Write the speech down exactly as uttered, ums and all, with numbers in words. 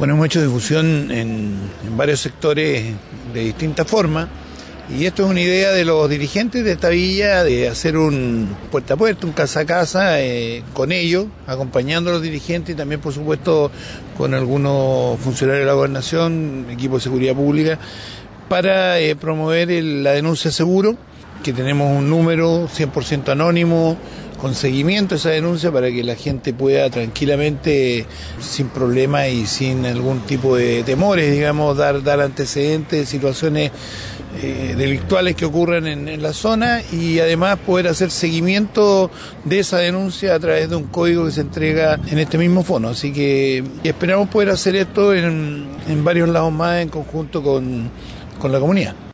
Bueno, hemos hecho difusión en, en varios sectores de distintas formas y esto es una idea de los dirigentes de esta villa de hacer un puerta a puerta, un casa a casa eh, con ellos, acompañando a los dirigentes y también por supuesto con algunos funcionarios de la gobernación, equipo de seguridad pública, para eh, promover el, la denuncia seguro, que tenemos un número cien por ciento anónimo, con seguimiento a esa denuncia para que la gente pueda tranquilamente, sin problema y sin algún tipo de temores, digamos, dar, dar antecedentes de situaciones eh, delictuales que ocurran en, en la zona y además poder hacer seguimiento de esa denuncia a través de un código que se entrega en este mismo fono. Así que esperamos poder hacer esto en, en varios lados más en conjunto con, con la comunidad.